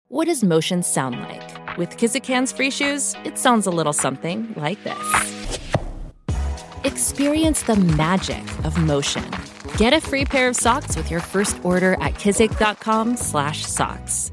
What does motion sound like? With Kizikans free shoes, it sounds a little something like this. Experience the magic of motion. Get a free pair of socks with your first order at kizik.com/socks.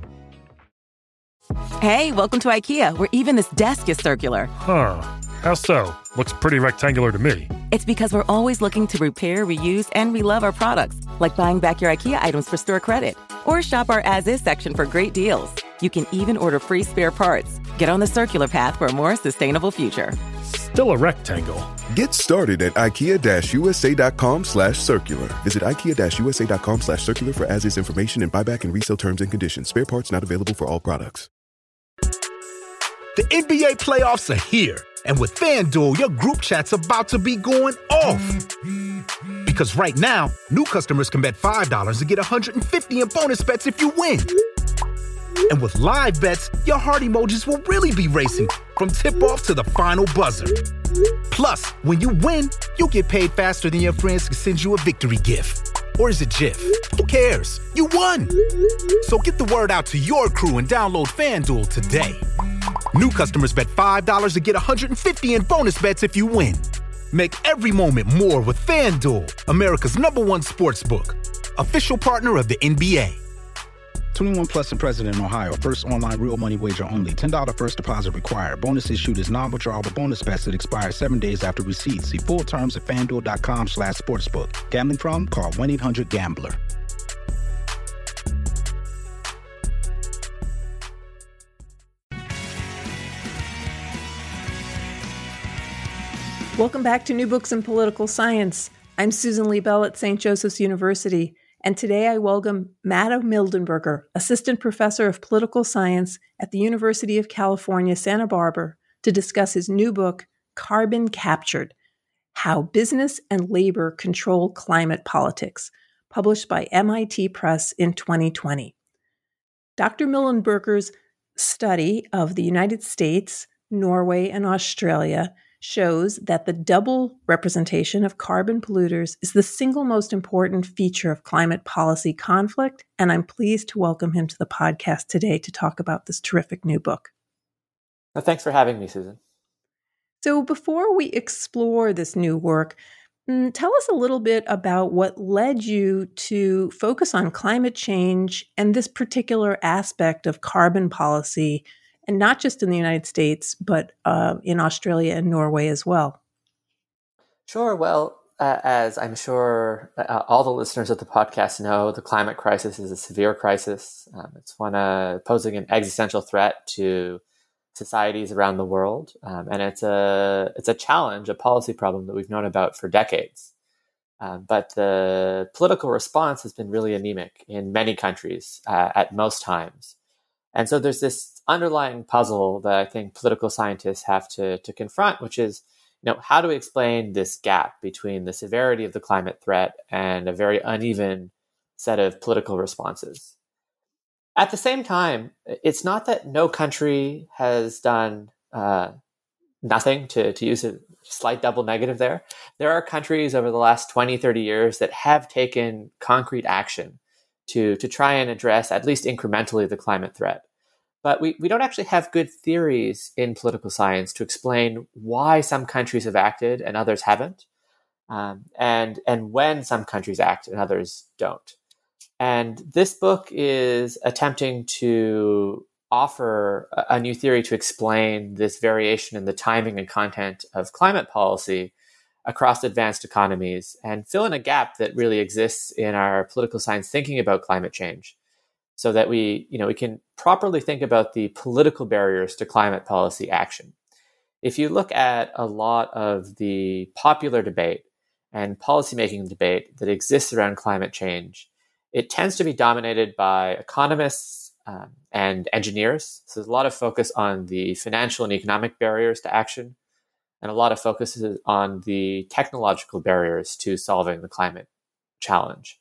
Hey, welcome to IKEA, where even this desk is circular. Huh. How so? Looks pretty rectangular to me. It's because we're always looking to repair, reuse, and relove our products, like buying back your IKEA items for store credit. Or shop our as-is section for great deals. You can even order free spare parts. Get on the circular path for a more sustainable future. Still a rectangle. Get started at IKEA-USA.com/circular. Visit IKEA-USA.com/circular for as-is information and buyback and resale terms and conditions. Spare parts not available for all products. The NBA playoffs are here. And with FanDuel, your group chat's about to be going off. Because right now, new customers can bet $5 to get $150 in bonus bets if you win. And with live bets, your heart emojis will really be racing from tip-off to the final buzzer. Plus, when you win, you'll get paid faster than your friends can send you a victory gift. Or is it GIF? Who cares? You won! So get the word out to your crew and download FanDuel today. New customers bet $5 to get $150 in bonus bets if you win. Make every moment more with FanDuel, America's #1 sportsbook. Official partner of the NBA. 21 plus and present in Ohio. First online real money wager only. $10 first deposit required. Bonus issued is non-withdrawable bonus bets that expire 7 days after receipt. See full terms at FanDuel.com/sportsbook. Gambling problem? Call 1-800-GAMBLER. Welcome back to New Books in Political Science. I'm Susan Liebell at St. Joseph's University, and today I welcome Matto Mildenberger, Assistant Professor of Political Science at the University of California, Santa Barbara, to discuss his new book, Carbon Captured: How Business and Labor Control Climate Politics, published by MIT Press in 2020. Dr. Mildenberger's study of the United States, Norway, and Australia shows that the double representation of carbon polluters is the single most important feature of climate policy conflict, and I'm pleased to welcome him to the podcast today to talk about this terrific new book. Well, thanks for having me, Susan. So before we explore this new work, tell us a little bit about what led you to focus on climate change and this particular aspect of carbon policy, and not just in the United States, but in Australia and Norway as well. Sure. Well, as I'm sure all the listeners of the podcast know, the climate crisis is a severe crisis. It's one posing an existential threat to societies around the world, and it's a challenge, a policy problem that we've known about for decades. But the political response has been really anemic in many countries at most times. And so there's this underlying puzzle that I think political scientists have to confront, which is, how do we explain this gap between the severity of the climate threat and a very uneven set of political responses? At the same time, it's not that no country has done nothing, to use a slight double negative there. There are countries over the last 20, 30 years that have taken concrete action to try and address, at least incrementally, the climate threat. But we don't actually have good theories in political science to explain why some countries have acted and others haven't, and when some countries act and others don't. And this book is attempting to offer a new theory to explain this variation in the timing and content of climate policy across advanced economies and fill in a gap that really exists in our political science thinking about climate change, so that we can properly think about the political barriers to climate policy action. If you look at a lot of the popular debate and policymaking debate that exists around climate change, it tends to be dominated by economists and engineers. So there's a lot of focus on the financial and economic barriers to action, and a lot of focus is on the technological barriers to solving the climate challenge.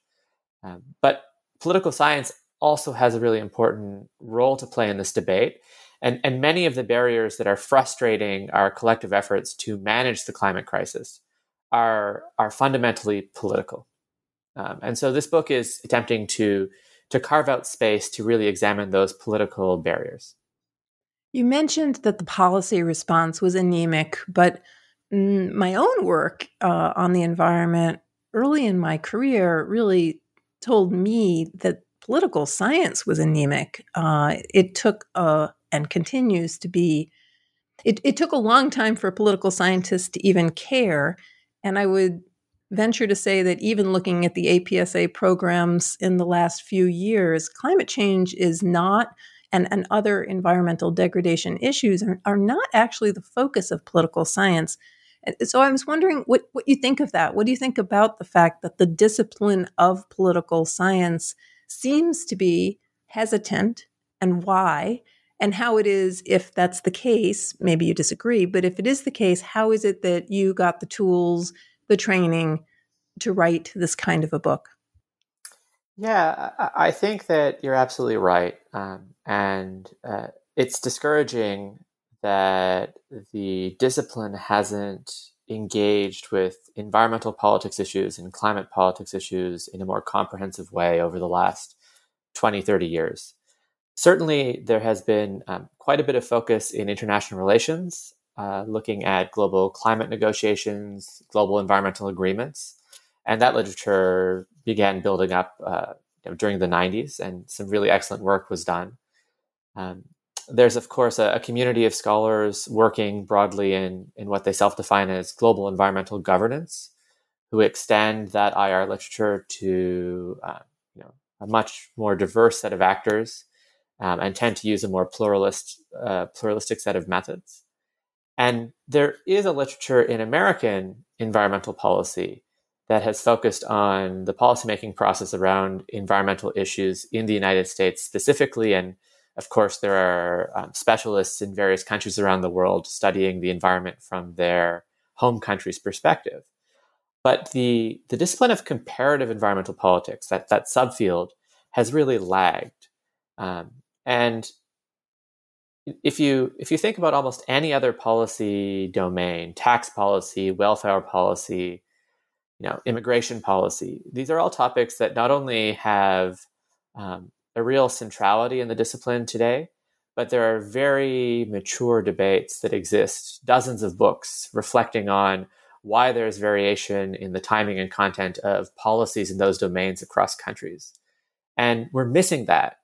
But political science also has a really important role to play in this debate. And many of the barriers that are frustrating our collective efforts to manage the climate crisis are fundamentally political. And so this book is attempting to to carve out space to really examine those political barriers. You mentioned that the policy response was anemic, but my own work on the environment early in my career really told me that political science was anemic. It took and continues to be, it took a long time for political scientists to even care. And I would venture to say that even looking at the APSA programs in the last few years, climate change is not, and other environmental degradation issues are not actually the focus of political science. So I was wondering what you think of that. What do you think about the fact that the discipline of political science seems to be hesitant, and why? And how it is, if that's the case, maybe you disagree, but if it is the case, how is it that you got the tools, the training to write this kind of a book? Yeah, I think that you're absolutely right. And it's discouraging that the discipline hasn't engaged with environmental politics issues and climate politics issues in a more comprehensive way over the last 20, 30 years. Certainly, there has been quite a bit of focus in international relations, looking at global climate negotiations, global environmental agreements, and that literature began building up during the 90s, and some really excellent work was done. There's, of course, a community of scholars working broadly in what they self-define as global environmental governance, who extend that IR literature to a much more diverse set of actors, and tend to use a more pluralistic set of methods. And there is a literature in American environmental policy that has focused on the policymaking process around environmental issues in the United States specifically. And of course, there are specialists in various countries around the world studying the environment from their home country's perspective. But the discipline of comparative environmental politics, that subfield, has really lagged. And if you think about almost any other policy domain, tax policy, welfare policy, immigration policy, these are all topics that not only have a real centrality in the discipline today, but there are very mature debates that exist, dozens of books reflecting on why there's variation in the timing and content of policies in those domains across countries. And we're missing that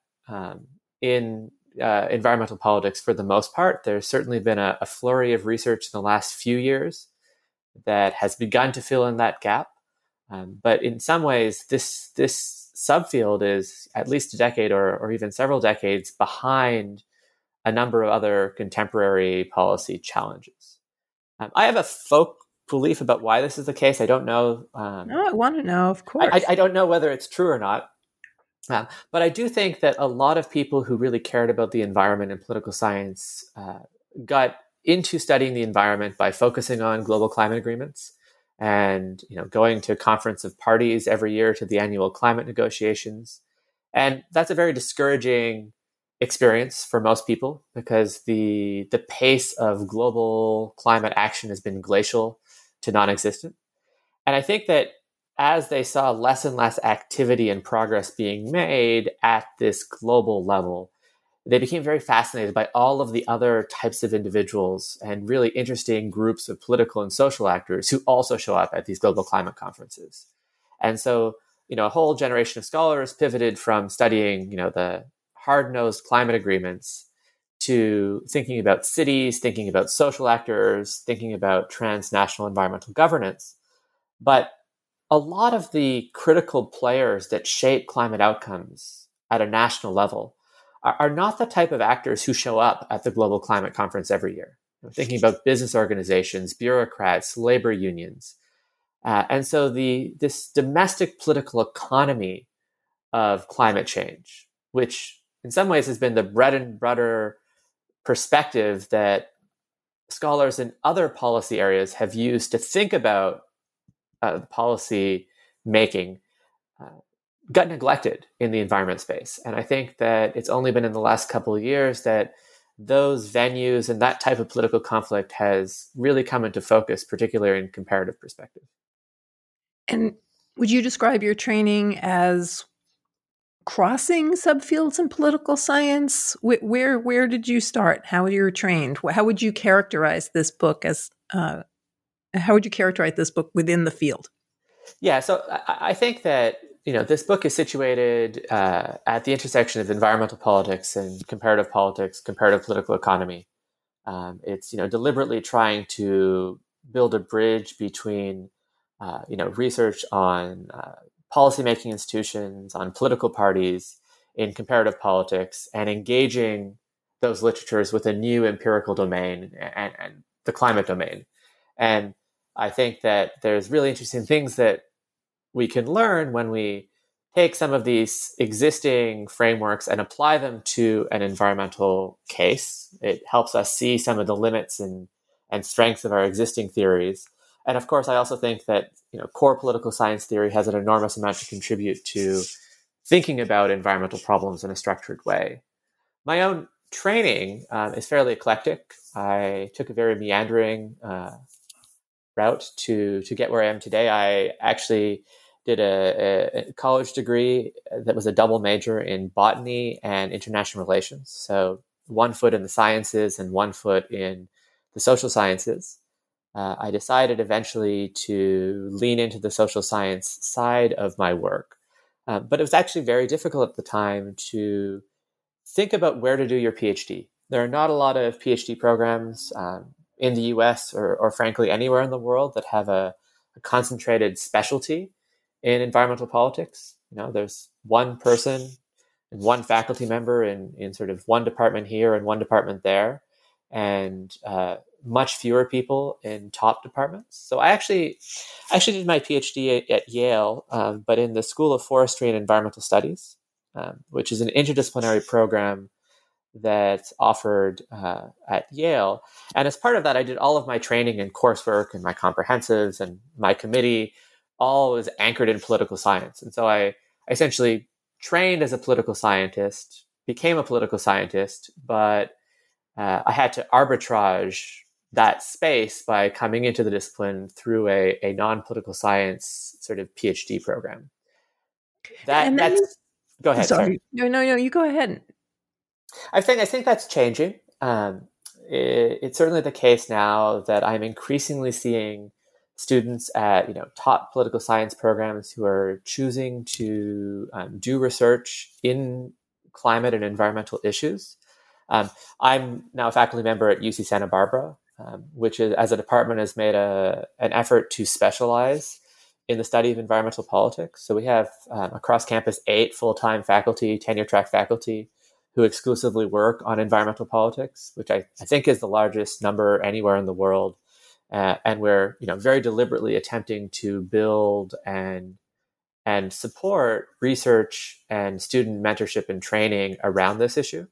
in environmental politics for the most part. There's certainly been a flurry of research in the last few years that has begun to fill in that gap. But in some ways, this subfield is at least a decade or even several decades behind a number of other contemporary policy challenges. I have a folk belief about why this is the case. I don't know. No, I want to know, of course. I don't know whether it's true or not. But I do think that a lot of people who really cared about the environment and political science got into studying the environment by focusing on global climate agreements and going to Conference of Parties every year to the annual climate negotiations. And that's a very discouraging experience for most people because the pace of global climate action has been glacial to non-existent. And I think that as they saw less and less activity and progress being made at this global level, they became very fascinated by all of the other types of individuals and really interesting groups of political and social actors who also show up at these global climate conferences. And so, a whole generation of scholars pivoted from studying, the hard-nosed climate agreements to thinking about cities, thinking about social actors, thinking about transnational environmental governance. But a lot of the critical players that shape climate outcomes at a national level are not the type of actors who show up at the Global Climate Conference every year. We're thinking about business organizations, bureaucrats, labor unions. And so this domestic political economy of climate change, which in some ways has been the bread and butter perspective that scholars in other policy areas have used to think about policy making, got neglected in the environment space. And I think that it's only been in the last couple of years that those venues and that type of political conflict has really come into focus, particularly in comparative perspective. And would you describe your training as crossing subfields in political science? Where did you start? How you were trained? How would you characterize this book within the field? Yeah, so I think that this book is situated at the intersection of environmental politics and comparative politics, comparative political economy. It's deliberately trying to build a bridge between research on policymaking institutions, on political parties in comparative politics, and engaging those literatures with a new empirical domain and the climate domain. And I think that there's really interesting things that we can learn when we take some of these existing frameworks and apply them to an environmental case. It helps us see some of the limits and strengths of our existing theories. And of course, I also think that core political science theory has an enormous amount to contribute to thinking about environmental problems in a structured way. My own training is fairly eclectic. I took a very meandering route to get where I am today. I actually did a college degree that was a double major in botany and international relations. So 1 foot in the sciences and 1 foot in the social sciences. I decided eventually to lean into the social science side of my work. But it was actually very difficult at the time to think about where to do your PhD. There are not a lot of PhD programs in the US or frankly anywhere in the world that have a concentrated specialty in environmental politics. There's one person and one faculty member in sort of one department here and one department there, and much fewer people in top departments. So I actually did my PhD at Yale, but in the School of Forestry and Environmental Studies, which is an interdisciplinary program that's offered at Yale. And as part of that, I did all of my training and coursework and my comprehensives and my committee all was anchored in political science. And so I essentially trained as a political scientist, became a political scientist, but I had to arbitrage that space by coming into the discipline through a non-political science sort of PhD program. Go ahead. Sorry. No, you go ahead. I think that's changing. It's certainly the case now that I'm increasingly seeing students at top political science programs who are choosing to do research in climate and environmental issues. I'm now a faculty member at UC Santa Barbara, which is, as a department, has made an effort to specialize in the study of environmental politics. So we have across campus 8 full-time faculty, tenure-track faculty who exclusively work on environmental politics, which I think is the largest number anywhere in the world. And we're very deliberately attempting to build and support research and student mentorship and training around this issue.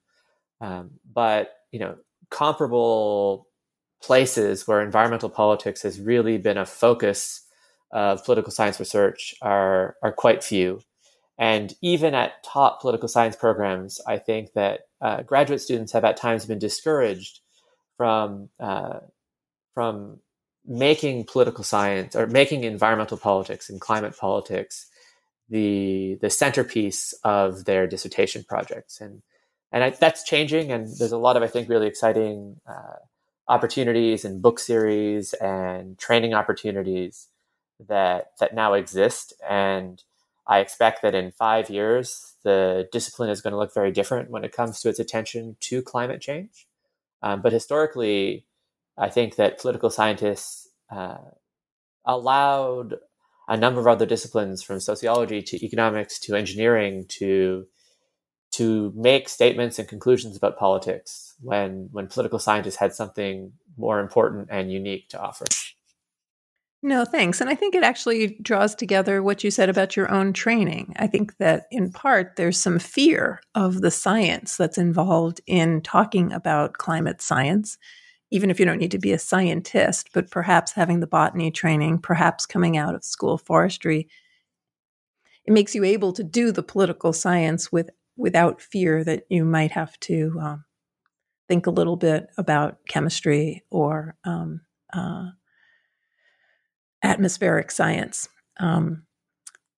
But comparable places where environmental politics has really been a focus of political science research are quite few. And even at top political science programs, I think that graduate students have at times been discouraged from making political science or making environmental politics and climate politics the centerpiece of their dissertation projects. And that's changing. And there's a lot of, I think, really exciting opportunities and book series and training opportunities that now exist. And I expect that in 5 years, the discipline is going to look very different when it comes to its attention to climate change. But historically, I think that political scientists allowed a number of other disciplines, from sociology to economics to engineering, to make statements and conclusions about politics when political scientists had something more important and unique to offer. No, thanks. And I think it actually draws together what you said about your own training. I think that in part, there's some fear of the science that's involved in talking about climate science, even if you don't need to be a scientist, but perhaps having the botany training, perhaps coming out of School of Forestry, it makes you able to do the political science without fear that you might have to think a little bit about chemistry or atmospheric science.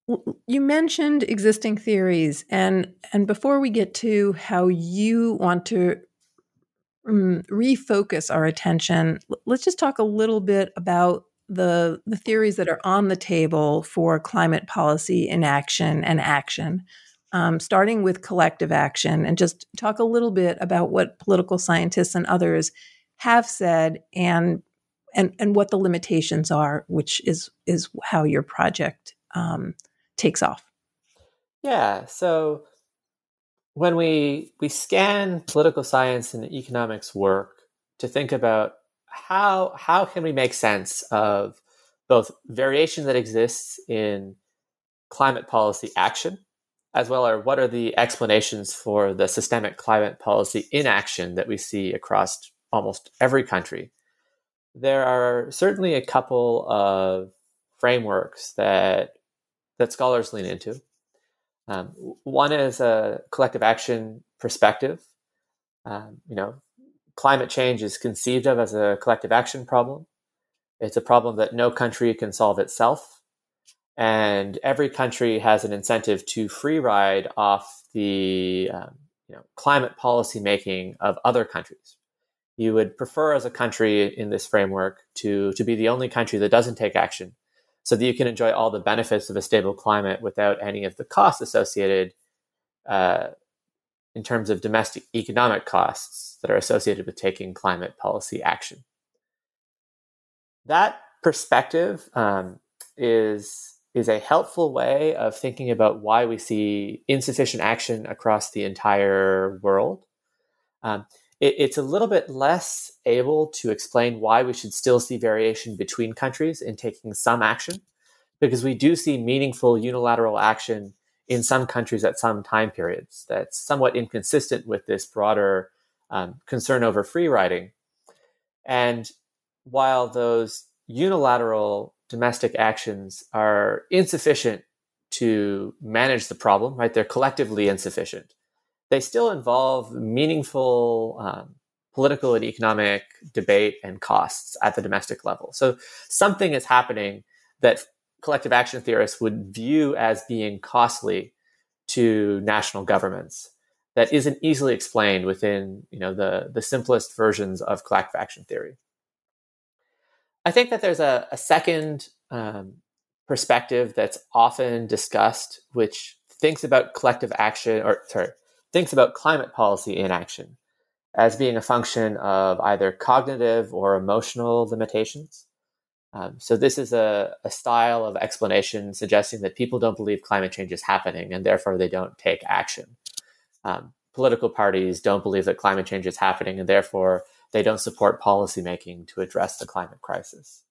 You mentioned existing theories, and before we get to how you want to refocus our attention, let's just talk a little bit about the theories that are on the table for climate policy inaction and action, starting with collective action, and just talk a little bit about what political scientists and others have said and what the limitations are, which is how your project takes off. Yeah. So when we scan political science and economics work to think about how can we make sense of both variation that exists in climate policy action, as well as what are the explanations for the systemic climate policy inaction that we see across almost every country, there are certainly a couple of frameworks that scholars lean into. One is a collective action perspective. Climate change is conceived of as a collective action problem. It's a problem that no country can solve itself. And every country has an incentive to free ride off the climate policy making of other countries. You would prefer as a country in this framework to be the only country that doesn't take action, so that you can enjoy all the benefits of a stable climate without any of the costs associated in terms of domestic economic costs that are associated with taking climate policy action. That perspective is a helpful way of thinking about why we see insufficient action across the entire world. It's a little bit less able to explain why we should still see variation between countries in taking some action, because we do see meaningful unilateral action in some countries at some time periods that's somewhat inconsistent with this broader concern over free riding. And while those unilateral domestic actions are insufficient to manage the problem, right? They're collectively insufficient. They still involve meaningful political and economic debate and costs at the domestic level. So something is happening that collective action theorists would view as being costly to national governments that isn't easily explained within the simplest versions of collective action theory. I think that there's a second perspective that's often discussed, which thinks about thinks about climate policy inaction as being a function of either cognitive or emotional limitations. So this is a style of explanation suggesting that people don't believe climate change is happening and therefore they don't take action. Political parties don't believe that climate change is happening and therefore they don't support policymaking to address the climate crisis.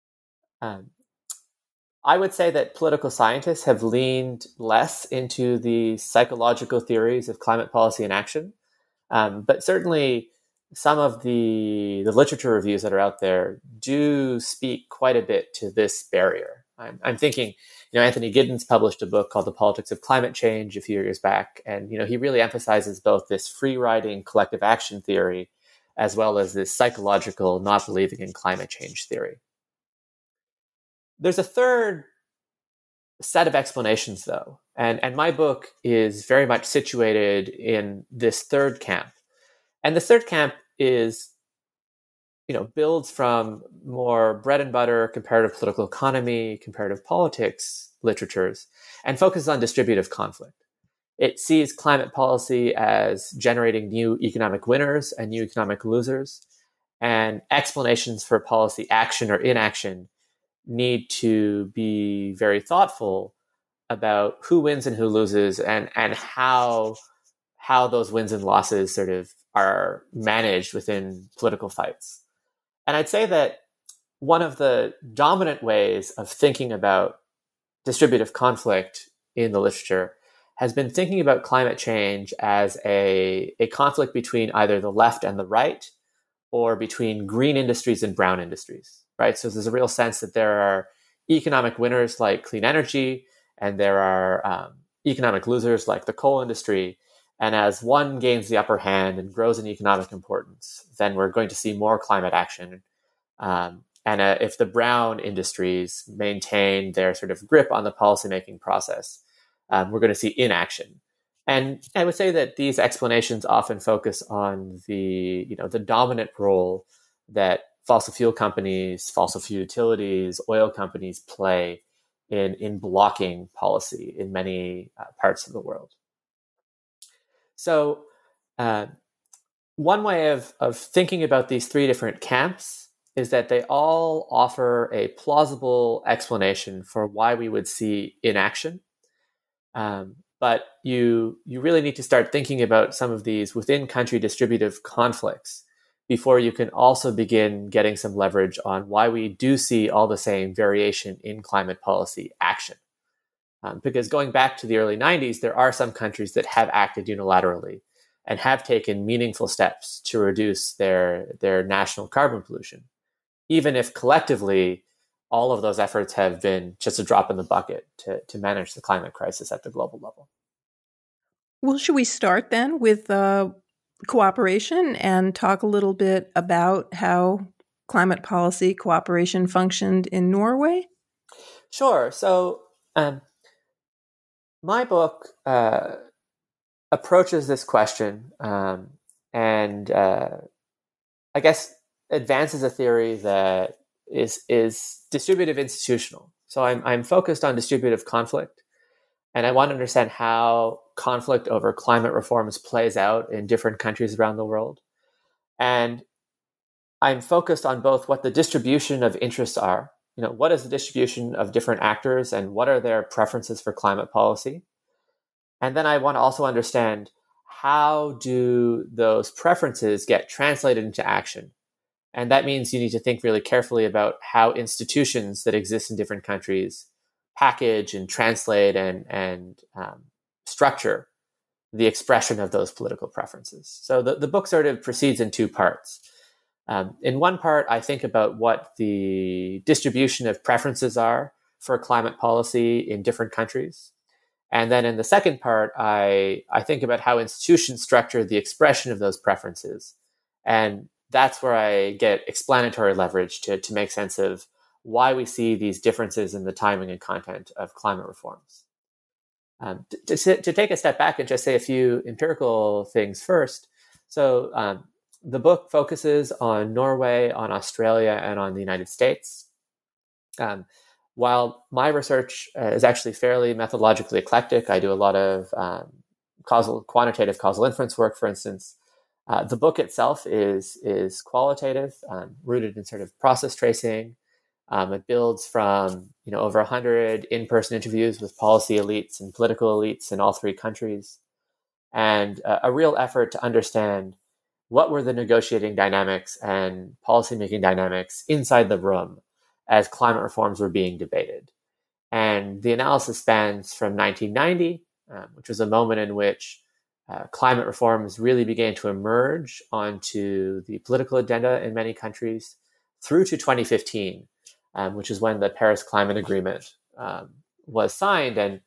I would say that political scientists have leaned less into the psychological theories of climate policy in action, but certainly some of the literature reviews that are out there do speak quite a bit to this barrier. I'm thinking, Anthony Giddens published a book called The Politics of Climate Change a few years back, and he really emphasizes both this free-riding collective action theory as well as this psychological not believing in climate change theory. There's a third set of explanations, though, and my book is very much situated in this third camp. And the third camp is, builds from more bread and butter comparative political economy, comparative politics literatures, and focuses on distributive conflict. It sees climate policy as generating new economic winners and new economic losers, and explanations for policy action or inaction need to be very thoughtful about who wins and who loses and how those wins and losses sort of are managed within political fights. And I'd say that one of the dominant ways of thinking about distributive conflict in the literature has been thinking about climate change as a conflict between either the left and the right, or between green industries and brown industries, right? So there's a real sense that there are economic winners like clean energy, and there are economic losers like the coal industry. And as one gains the upper hand and grows in economic importance, then we're going to see more climate action. And if the brown industries maintain their sort of grip on the policymaking process, we're going to see inaction. And I would say that these explanations often focus on the dominant role that fossil fuel companies, fossil fuel utilities, oil companies play in blocking policy in many parts of the world. So one way of thinking about these three different camps is that they all offer a plausible explanation for why we would see inaction. But you really need to start thinking about some of these within country distributive conflicts before you can also begin getting some leverage on why we do see all the same variation in climate policy action. Because going back to the early 90s, there are some countries that have acted unilaterally and have taken meaningful steps to reduce their national carbon pollution, even if collectively all of those efforts have been just a drop in the bucket to manage the climate crisis at the global level. Well, should we start then with cooperation and talk a little bit about how climate policy cooperation functioned in Norway? Sure. So my book approaches this question and I guess advances a theory that is distributive institutional. So I'm focused on distributive conflict, and I want to understand how conflict over climate reforms plays out in different countries around the world. And I'm focused on both what the distribution of interests are. What is the distribution of different actors and what are their preferences for climate policy? And then I want to also understand how do those preferences get translated into action? And that means you need to think really carefully about how institutions that exist in different countries package and translate and structure the expression of those political preferences. So the book sort of proceeds in two parts. In one part, I think about what the distribution of preferences are for climate policy in different countries. And then in the second part, I think about how institutions structure the expression of those preferences. And that's where I get explanatory leverage to make sense of why we see these differences in the timing and content of climate reforms. To take a step back and just say a few empirical things first. So the book focuses on Norway, on Australia, and on the United States. While my research is actually fairly methodologically eclectic, I do a lot of quantitative causal inference work, for instance. The book itself is qualitative, rooted in sort of process tracing. It builds from over 100 in-person interviews with policy elites and political elites in all three countries, and a real effort to understand what were the negotiating dynamics and policymaking dynamics inside the room as climate reforms were being debated. And the analysis spans from 1990, which was a moment in which climate reforms really began to emerge onto the political agenda in many countries, through to 2015, which is when the Paris Climate Agreement was signed. And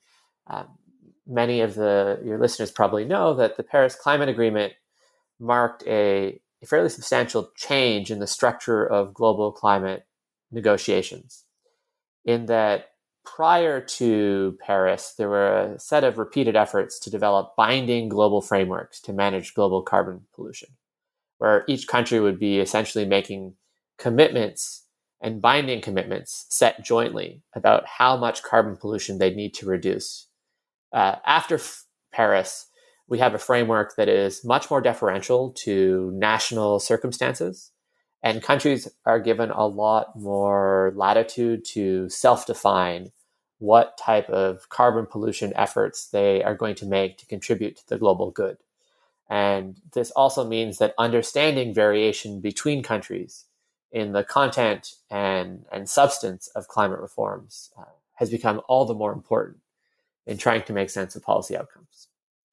many of your listeners probably know that the Paris Climate Agreement marked a fairly substantial change in the structure of global climate negotiations, in that prior to Paris, there were a set of repeated efforts to develop binding global frameworks to manage global carbon pollution, where each country would be essentially making commitments and binding commitments set jointly about how much carbon pollution they need to reduce. After Paris, we have a framework that is much more deferential to national circumstances, and countries are given a lot more latitude to self-define what type of carbon pollution efforts they are going to make to contribute to the global good. And this also means that understanding variation between countries in the content and substance of climate reforms has become all the more important in trying to make sense of policy outcomes.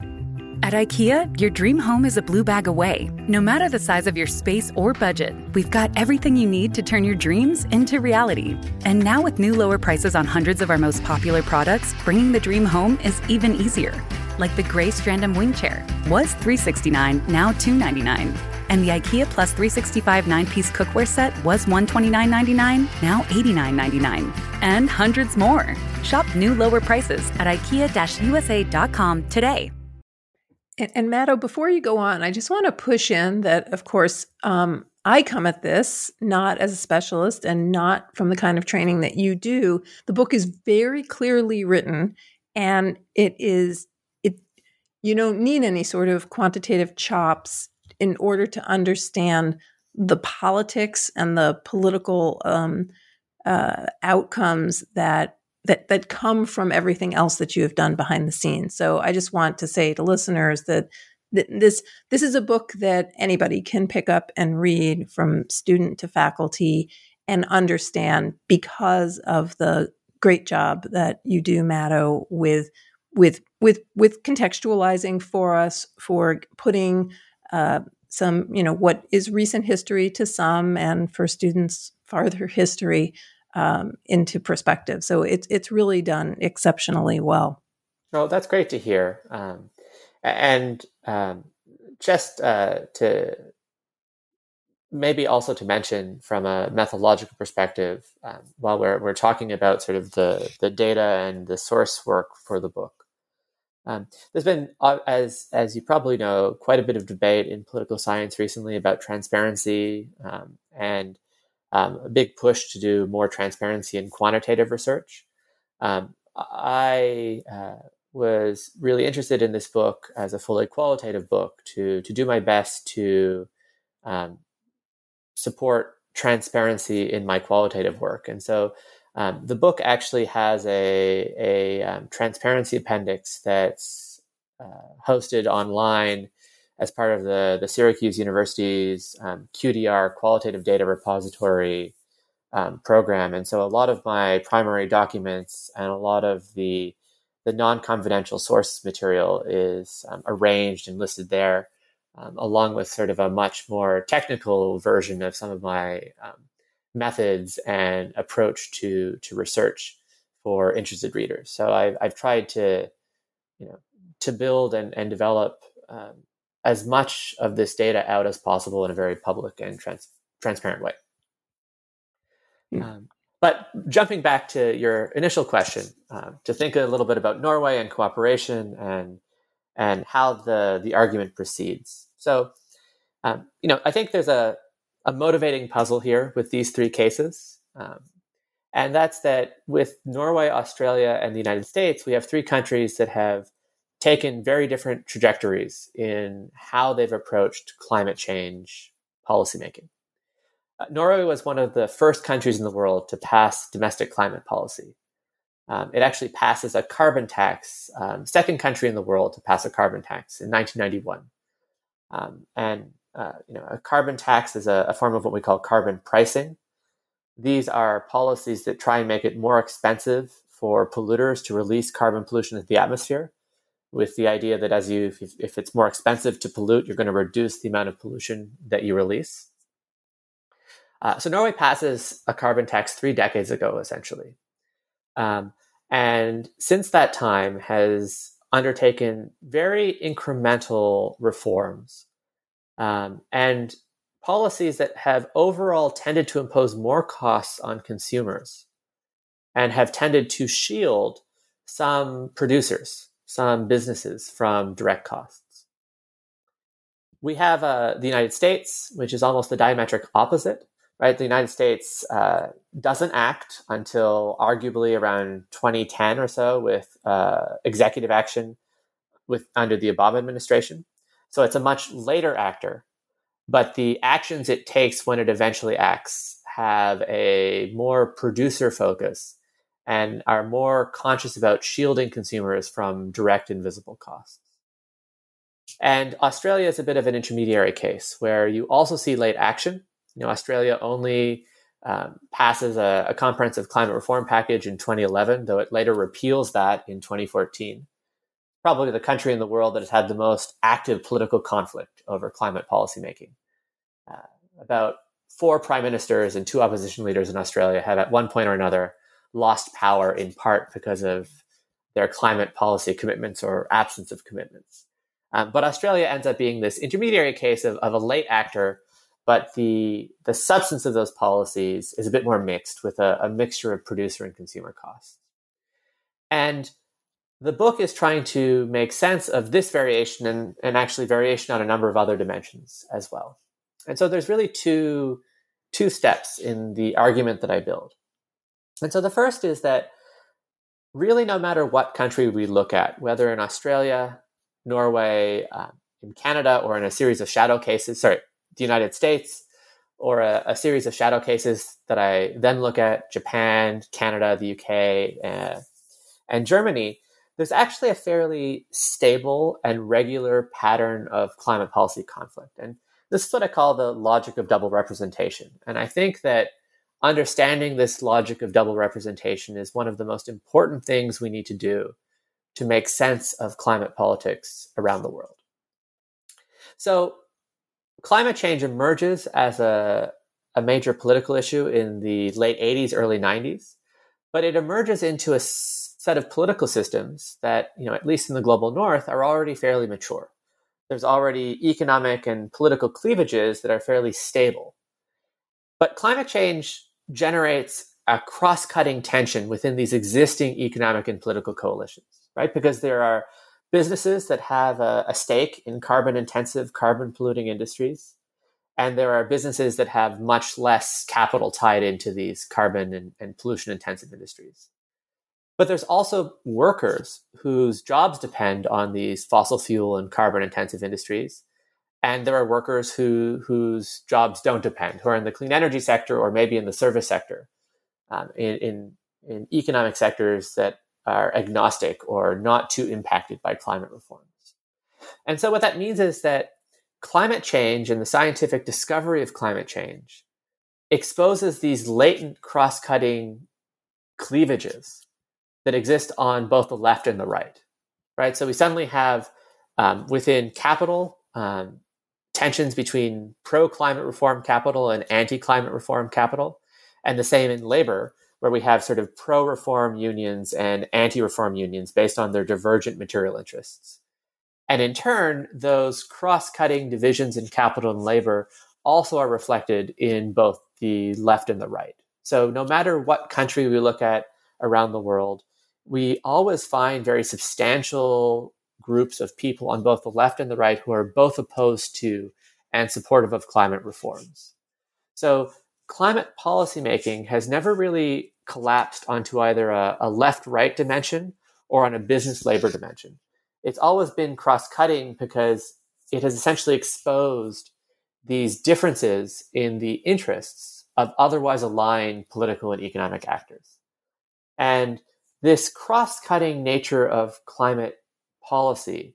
At IKEA, your dream home is a blue bag away. No matter the size of your space or budget, we've got everything you need to turn your dreams into reality. And now with new lower prices on hundreds of our most popular products, bringing the dream home is even easier. like the Gray Strandom wing chair, was $369, now $299. And the IKEA Plus 365 9-piece cookware set was $129.99, now $89.99. And hundreds more. Shop new lower prices at IKEA-USA.com today. And Maddo, before you go on, I just want to push in that, of course, I come at this not as a specialist and not from the kind of training that you do. The book is very clearly written, and you don't need any sort of quantitative chops in order to understand the politics and the political outcomes that come from everything else that you have done behind the scenes. So I just want to say to listeners that this is a book that anybody can pick up and read, from student to faculty, and understand, because of the great job that you do, Maddo, with contextualizing for us, for putting some, what is recent history to some, and for students farther history into perspective. So it's really done exceptionally well. Oh, that's great to hear. Just to maybe also to mention from a methodological perspective, while we're talking about sort of the data and the source work for the book, there's been, as you probably know, quite a bit of debate in political science recently about transparency, and a big push to do more transparency in quantitative research. I was really interested in this book as a fully qualitative book to do my best to support transparency in my qualitative work. And so the book actually has a transparency appendix that's hosted online as part of the Syracuse University's QDR Qualitative Data Repository program. And so a lot of my primary documents and a lot of the non-confidential source material is arranged and listed there, along with sort of a much more technical version of some of my methods and approach to research for interested readers. So I've tried to build and develop as much of this data out as possible in a very public and transparent way. But jumping back to your initial question, to think a little bit about Norway and cooperation and how the argument proceeds. So, I think there's a motivating puzzle here with these three cases. And that's that with Norway, Australia, and the United States, we have three countries that have taken very different trajectories in how they've approached climate change policymaking. Norway was one of the first countries in the world to pass domestic climate policy. It actually passes a carbon tax, second country in the world to pass a carbon tax in 1991. A carbon tax is a form of what we call carbon pricing. These are policies that try and make it more expensive for polluters to release carbon pollution into the atmosphere, with the idea that if it's more expensive to pollute, you're going to reduce the amount of pollution that you release. So Norway passes a carbon tax 3 decades ago, essentially. And since that time has undertaken very incremental reforms and policies that have overall tended to impose more costs on consumers and have tended to shield some producers, some businesses from direct costs. We have the United States, which is almost the diametric opposite. Right, the United States doesn't act until arguably around 2010 or so with executive action under the Obama administration. So it's a much later actor, but the actions it takes when it eventually acts have a more producer focus and are more conscious about shielding consumers from direct invisible costs. And Australia is a bit of an intermediary case where you also see late action. Australia only passes a comprehensive climate reform package in 2011, though it later repeals that in 2014. Probably the country in the world that has had the most active political conflict over climate policymaking. About 4 prime ministers and 2 opposition leaders in Australia have at one point or another lost power, in part because of their climate policy commitments or absence of commitments. But Australia ends up being this intermediary case of a late actor, but the substance of those policies is a bit more mixed, with a mixture of producer and consumer costs. And the book is trying to make sense of this variation and actually variation on a number of other dimensions as well. And so there's really two steps in the argument that I build. And so the first is that really no matter what country we look at, whether in Australia, Norway, in Canada, or in a series of shadow cases, the United States, or a series of shadow cases that I then look at, Japan, Canada, the UK, and Germany, there's actually a fairly stable and regular pattern of climate policy conflict. And this is what I call the logic of double representation. And I think that understanding this logic of double representation is one of the most important things we need to do to make sense of climate politics around the world. So climate change emerges as a major political issue in the late 80s, early 90s, but it emerges into a set of political systems that, at least in the global north, are already fairly mature. There's already economic and political cleavages that are fairly stable. But climate change generates a cross-cutting tension within these existing economic and political coalitions, right? Because there are businesses that have a stake in carbon-intensive, carbon-polluting industries, and there are businesses that have much less capital tied into these carbon and pollution-intensive industries. But there's also workers whose jobs depend on these fossil fuel and carbon-intensive industries. And there are workers whose jobs don't depend, who are in the clean energy sector or maybe in the service sector, in economic sectors that are agnostic or not too impacted by climate reforms. And so what that means is that climate change and the scientific discovery of climate change exposes these latent cross-cutting cleavages that exist on both the left and the right? So we suddenly have within capital tensions between pro-climate reform capital and anti-climate reform capital, and the same in labor, where we have sort of pro-reform unions and anti-reform unions based on their divergent material interests. And in turn, those cross-cutting divisions in capital and labor also are reflected in both the left and the right. So no matter what country we look at around the world, we always find very substantial groups of people on both the left and the right who are both opposed to and supportive of climate reforms. So climate policymaking has never really collapsed onto either a left-right dimension or on a business-labor dimension. It's always been cross-cutting because it has essentially exposed these differences in the interests of otherwise aligned political and economic actors. And this cross-cutting nature of climate policy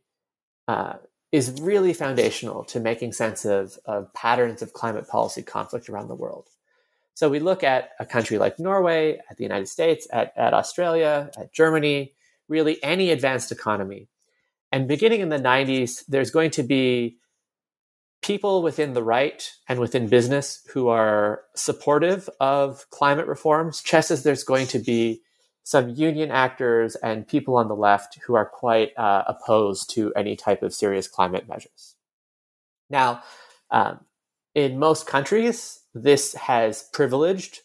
is really foundational to making sense of patterns of climate policy conflict around the world. So we look at a country like Norway, at the United States, at Australia, at Germany, really any advanced economy. And beginning in the 90s, there's going to be people within the right and within business who are supportive of climate reforms, just as there's going to be some union actors and people on the left who are quite opposed to any type of serious climate measures. Now, in most countries, this has privileged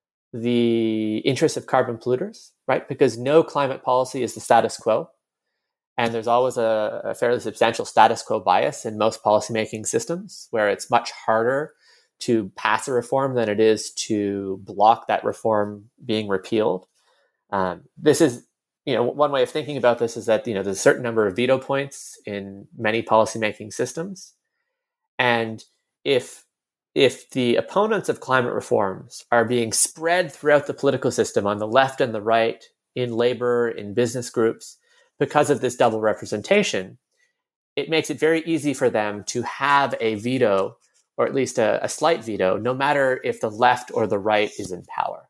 the interests of carbon polluters, right? Because no climate policy is the status quo. And there's always a fairly substantial status quo bias in most policymaking systems, where it's much harder to pass a reform than it is to block that reform being repealed. This is, one way of thinking about this is that, there's a certain number of veto points in many policymaking systems. And if the opponents of climate reforms are being spread throughout the political system on the left and the right, in labor, in business groups, because of this double representation, it makes it very easy for them to have a veto, or at least a slight veto, no matter if the left or the right is in power.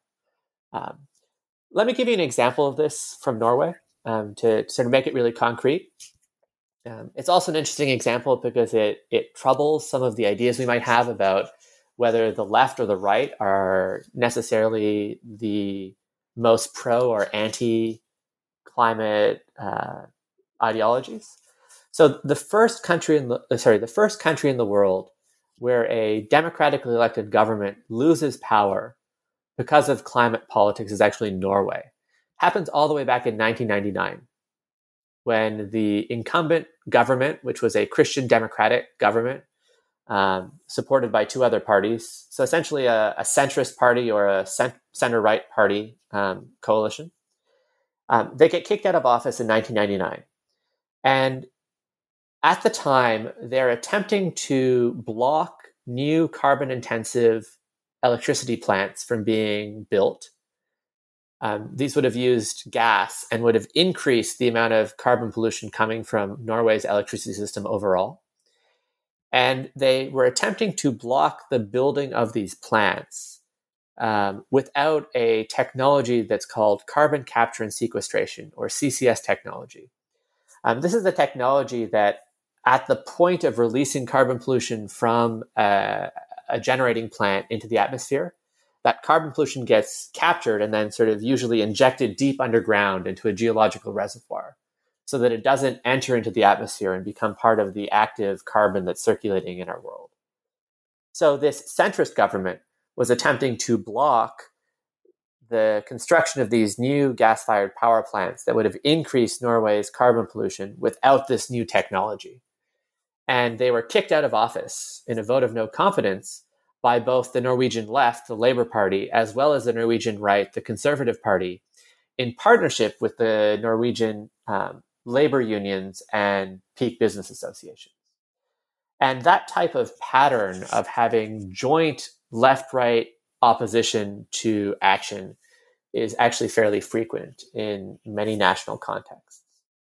Let me give you an example of this from Norway to sort of make it really concrete. It's also an interesting example because it troubles some of the ideas we might have about whether the left or the right are necessarily the most pro or anti climate ideologies. So the first country in the world where a democratically elected government loses power because of climate politics is actually Norway. Happens all the way back in 1999, when the incumbent government, which was a Christian democratic government, supported by two other parties, so essentially a centrist party or a center-right party coalition, they get kicked out of office in 1999. And at the time, they're attempting to block new carbon-intensive electricity plants from being built. These would have used gas and would have increased the amount of carbon pollution coming from Norway's electricity system overall. And they were attempting to block the building of these plants without a technology that's called carbon capture and sequestration, or CCS technology. This is the technology that at the point of releasing carbon pollution from a generating plant into the atmosphere, that carbon pollution gets captured and then sort of usually injected deep underground into a geological reservoir so that it doesn't enter into the atmosphere and become part of the active carbon that's circulating in our world. So this centrist government was attempting to block the construction of these new gas-fired power plants that would have increased Norway's carbon pollution without this new technology. And they were kicked out of office in a vote of no confidence by both the Norwegian left, the Labour Party, as well as the Norwegian right, the Conservative Party, in partnership with the Norwegian labor unions and peak business associations. And that type of pattern of having joint left-right opposition to action is actually fairly frequent in many national contexts.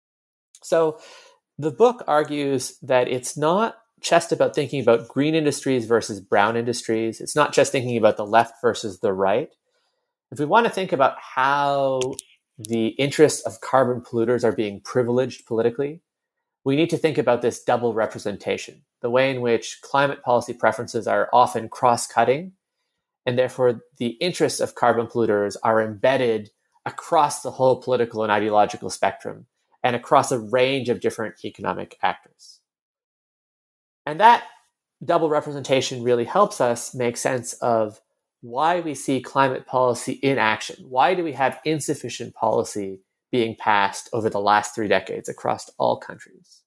So the book argues that it's not just about thinking about green industries versus brown industries. It's not just thinking about the left versus the right. If we want to think about how the interests of carbon polluters are being privileged politically, we need to think about this double representation, the way in which climate policy preferences are often cross-cutting, and therefore the interests of carbon polluters are embedded across the whole political and ideological spectrum and across a range of different economic actors. And that double representation really helps us make sense of why we see climate policy in action. Why do we have insufficient policy being passed over the last 3 decades across all countries?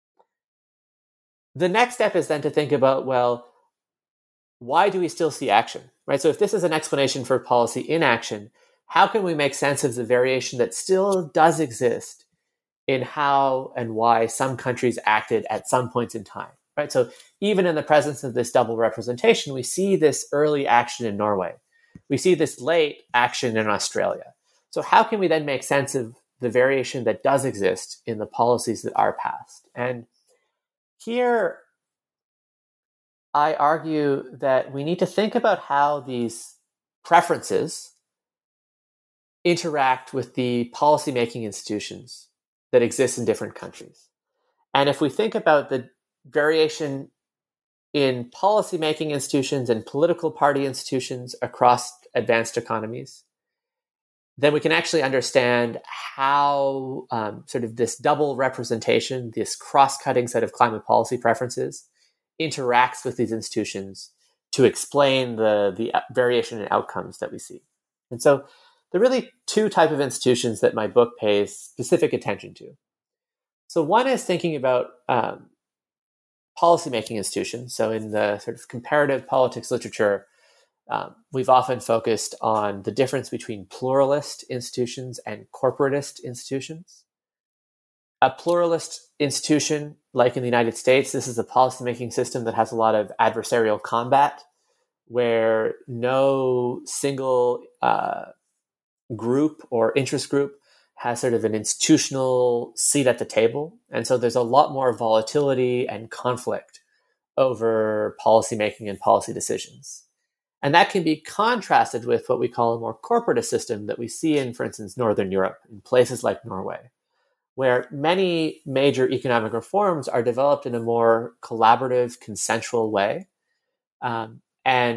The next step is then to think about, well, why do we still see action, right? So if this is an explanation for policy inaction, how can we make sense of the variation that still does exist in how and why some countries acted at some points in time, right? So even in the presence of this double representation, we see this early action in Norway. We see this late action in Australia. So how can we then make sense of the variation that does exist in the policies that are passed? And here, I argue that we need to think about how these preferences interact with the policymaking institutions that exist in different countries. And if we think about the variation in policymaking institutions and political party institutions across advanced economies, then we can actually understand how sort of this double representation, this cross-cutting set of climate policy preferences, interacts with these institutions to explain the variation in outcomes that we see. And so there are really two types of institutions that my book pays specific attention to. So one is thinking about policymaking institutions. So in the sort of comparative politics literature, we've often focused on the difference between pluralist institutions and corporatist institutions. A pluralist institution, like in the United States, this is a policymaking system that has a lot of adversarial combat, where no single group or interest group has sort of an institutional seat at the table. And so there's a lot more volatility and conflict over policymaking and policy decisions. And that can be contrasted with what we call a more corporatist system that we see in, for instance, Northern Europe, in places like Norway, where many major economic reforms are developed in a more collaborative, consensual way. And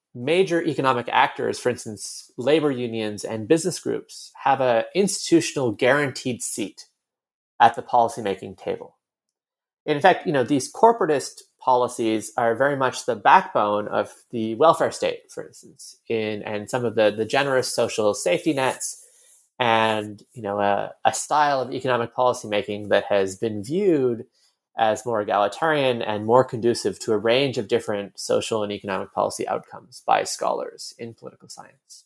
major economic actors, for instance, labor unions and business groups, have an institutional guaranteed seat at the policymaking table. In fact, these corporatist policies are very much the backbone of the welfare state, for instance, and some of the generous social safety nets, and a style of economic policymaking that has been viewed as more egalitarian and more conducive to a range of different social and economic policy outcomes by scholars in political science.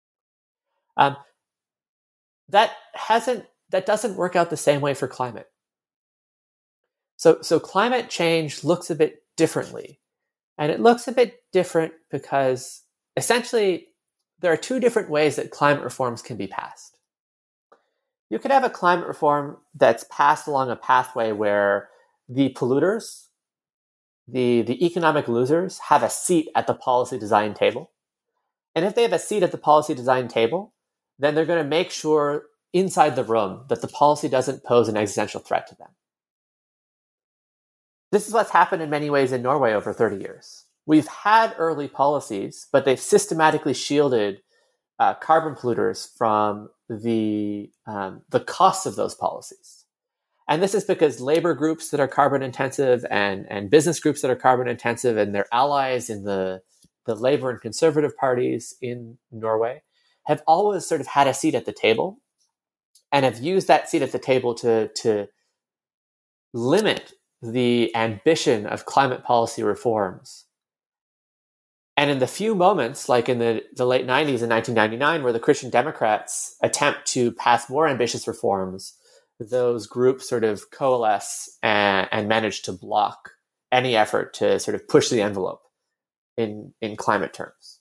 That doesn't work out the same way for climate. So climate change looks a bit differently. And it looks a bit different because essentially there are two different ways that climate reforms can be passed. You could have a climate reform that's passed along a pathway where the polluters, the economic losers, have a seat at the policy design table. And if they have a seat at the policy design table, then they're going to make sure inside the room that the policy doesn't pose an existential threat to them. This is what's happened in many ways in Norway over 30 years. We've had early policies, but they've systematically shielded carbon polluters from the costs of those policies. And this is because labor groups that are carbon intensive and business groups that are carbon intensive and their allies in the labor and conservative parties in Norway have always sort of had a seat at the table and have used that seat at the table to limit the ambition of climate policy reforms. And in the few moments, like in the late 90s and 1999, where the Christian Democrats attempt to pass more ambitious reforms, those groups sort of coalesce and manage to block any effort to sort of push the envelope in climate terms.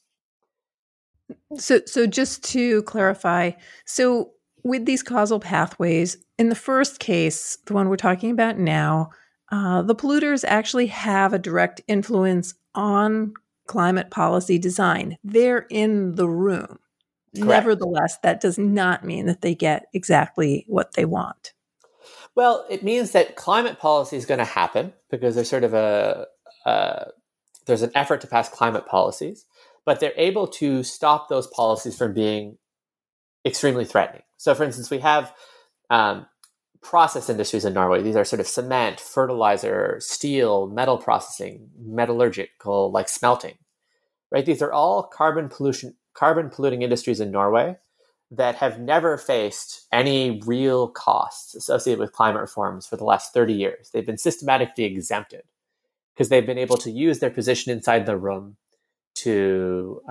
So just to clarify, so with these causal pathways, in the first case, the one we're talking about now, the polluters actually have a direct influence on climate policy design. They're in the room. Correct. Nevertheless, that does not mean that they get exactly what they want. Well, it means that climate policy is going to happen because there's sort of there's an effort to pass climate policies, but they're able to stop those policies from being extremely threatening. So, for instance, we have process industries in Norway. These are sort of cement, fertilizer, steel, metal processing, metallurgical, like smelting, right? These are all carbon polluting industries in Norway that have never faced any real costs associated with climate reforms for the last 30 years. They've been systematically exempted because they've been able to use their position inside the room to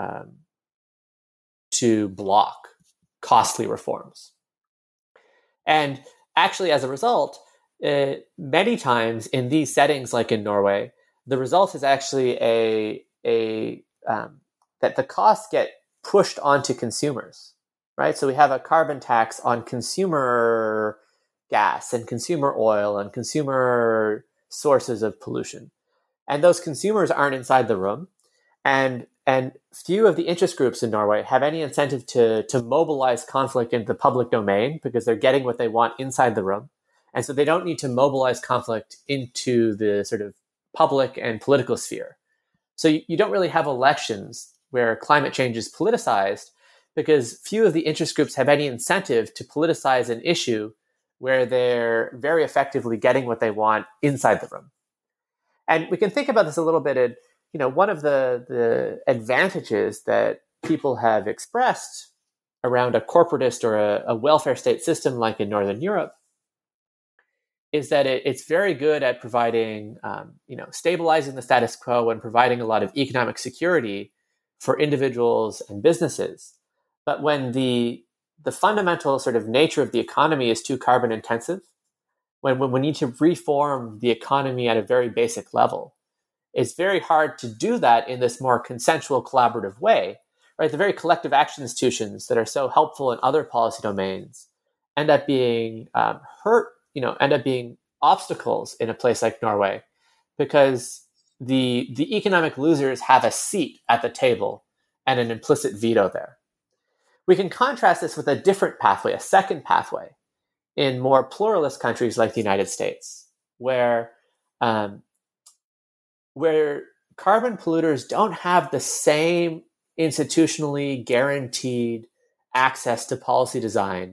block costly reforms. And actually, as a result, many times in these settings, like in Norway, the result is actually that the costs get pushed onto consumers, right? So we have a carbon tax on consumer gas and consumer oil and consumer sources of pollution. And those consumers aren't inside the room. And few of the interest groups in Norway have any incentive to mobilize conflict into the public domain because they're getting what they want inside the room. And so they don't need to mobilize conflict into the sort of public and political sphere. So you don't really have elections where climate change is politicized because few of the interest groups have any incentive to politicize an issue where they're very effectively getting what they want inside the room. And we can think about this a little bit. One of the advantages that people have expressed around a corporatist or a welfare state system like in Northern Europe is that it's very good at providing, stabilizing the status quo and providing a lot of economic security for individuals and businesses. But when the fundamental sort of nature of the economy is too carbon intensive, when we need to reform the economy at a very basic level, it's very hard to do that in this more consensual, collaborative way, right? The very collective action institutions that are so helpful in other policy domains end up being end up being obstacles in a place like Norway because the economic losers have a seat at the table and an implicit veto there. We can contrast this with a different pathway, a second pathway, in more pluralist countries like the United States, where carbon polluters don't have the same institutionally guaranteed access to policy design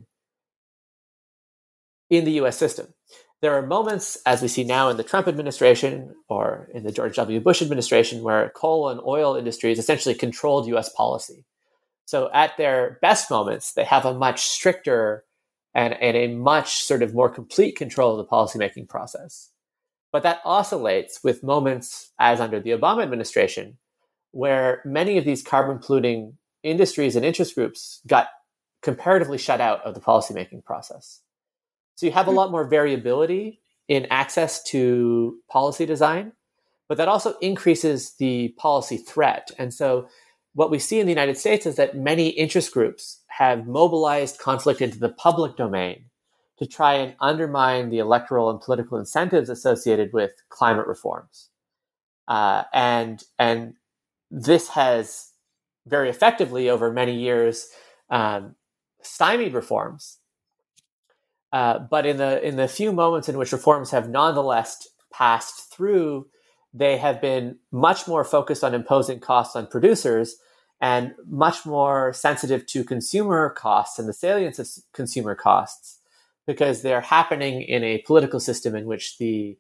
in the US system. There are moments, as we see now in the Trump administration or in the George W. Bush administration, where coal and oil industries essentially controlled US policy. So at their best moments, they have a much stricter and a much sort of more complete control of the policymaking process. But that oscillates with moments, as under the Obama administration, where many of these carbon polluting industries and interest groups got comparatively shut out of the policymaking process. So you have a lot more variability in access to policy design, but that also increases the policy threat. And so what we see in the United States is that many interest groups have mobilized conflict into the public domain to try and undermine the electoral and political incentives associated with climate reforms. And this has very effectively, over many years, stymied reforms. But in the few moments in which reforms have nonetheless passed through, they have been much more focused on imposing costs on producers and much more sensitive to consumer costs and the salience of consumer costs, because they're happening in a political system in which the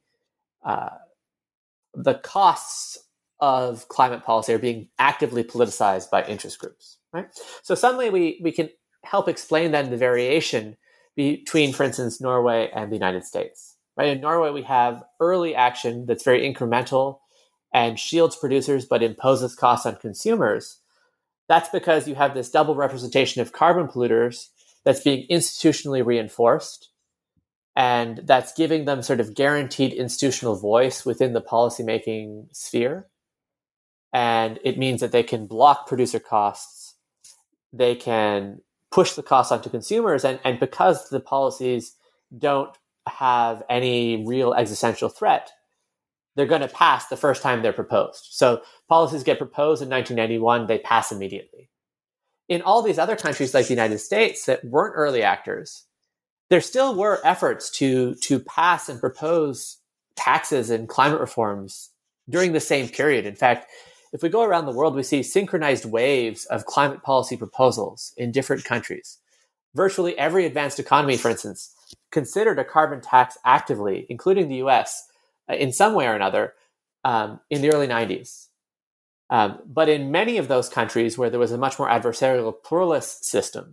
costs of climate policy are being actively politicized by interest groups. Right? So suddenly we can help explain then the variation between, for instance, Norway and the United States. Right? In Norway, we have early action that's very incremental and shields producers but imposes costs on consumers. That's because you have this double representation of carbon polluters that's being institutionally reinforced, and that's giving them sort of guaranteed institutional voice within the policymaking sphere. And it means that they can block producer costs, they can push the costs onto consumers, and because the policies don't have any real existential threat, they're going to pass the first time they're proposed. So policies get proposed in 1991, they pass immediately. In all these other countries like the United States that weren't early actors, there still were efforts to pass and propose taxes and climate reforms during the same period. In fact, if we go around the world, we see synchronized waves of climate policy proposals in different countries. Virtually every advanced economy, for instance, considered a carbon tax actively, including the US, in some way or another, in the early 90s. But in many of those countries where there was a much more adversarial pluralist system,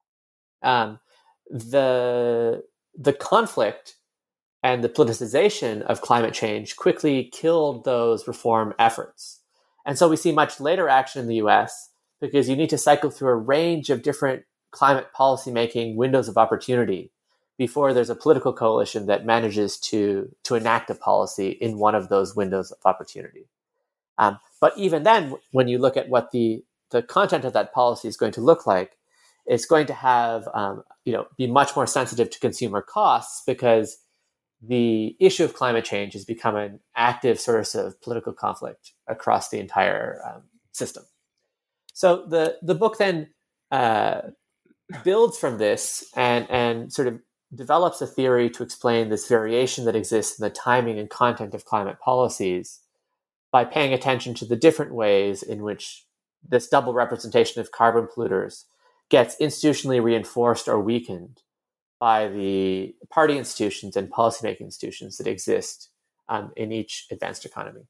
the conflict and the politicization of climate change quickly killed those reform efforts. And so we see much later action in the US because you need to cycle through a range of different climate policymaking windows of opportunity before there's a political coalition that manages to enact a policy in one of those windows of opportunity. But even then, when you look at what the content of that policy is going to look like, it's going to have be much more sensitive to consumer costs, because the issue of climate change has become an active source of political conflict across the entire system. So the book then builds from this and sort of develops a theory to explain this variation that exists in the timing and content of climate policies by paying attention to the different ways in which this double representation of carbon polluters gets institutionally reinforced or weakened by the party institutions and policymaking institutions that exist in each advanced economy.